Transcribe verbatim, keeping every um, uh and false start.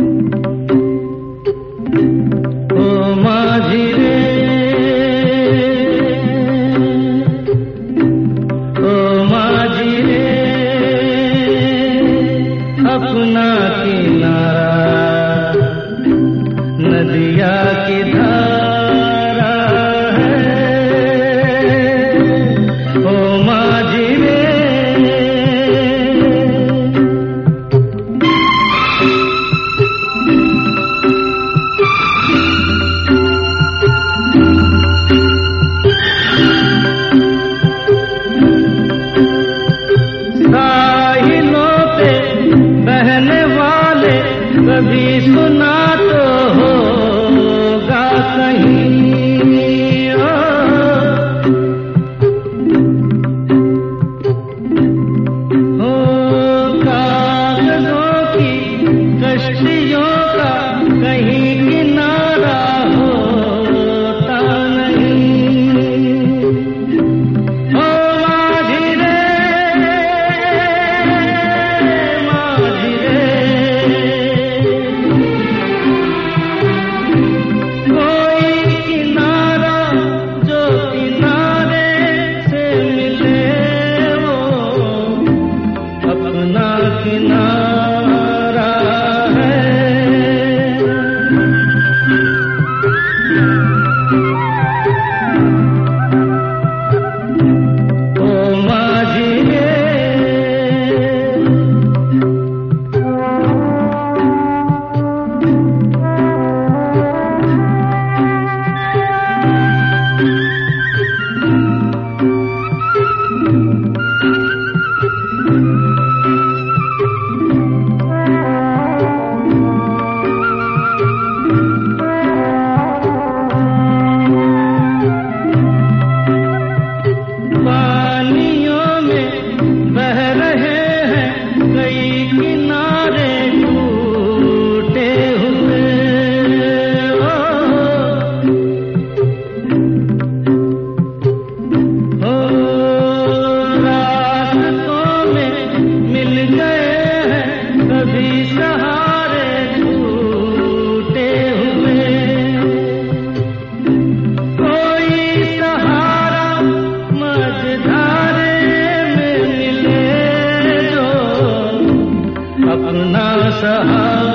अपना किनारा नदिया की धारा है, ओ माझी रे। साहिलों पे बहने वाले कभी सुना तो होगा कहीं, ओ हो कागजों की कश्तियों का कहीं किनारा होता नहीं, ओ माझी रे, माझी रे। कोई किनारा जो किनारे से मिले वो अपना किनारा है, ओ माझी रे। पानियों में बह रहे हैं कई किनारे टूटे हुए, ओ, हो रास्तों में मिल गए हैं कभी सहारे टूटे हुए, कोई सहारा मझधारे में मिले जो अपना सहारा